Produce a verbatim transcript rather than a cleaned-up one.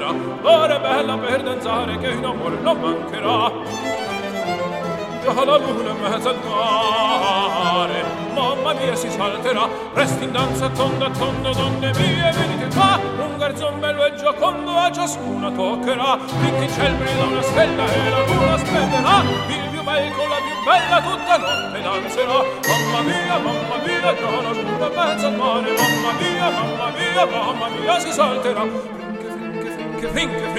salterà, l'ora è bella per danzare che in amore non mancherà. Già la luna in mezzo al mare, mamma mia si salterà, resti in danza tonda tonda, donne mie venite qua, un garzon bello e giocondo a ciascuna toccherà, finché in ciel brilla una stella e la luna splenderà, il più bel con la più bella tutta notte danzerà. Mamma mia, mamma mia, già la luna in mezzo al mare, mamma mia, mamma mia, mamma mia si salterà, finché finché finché finché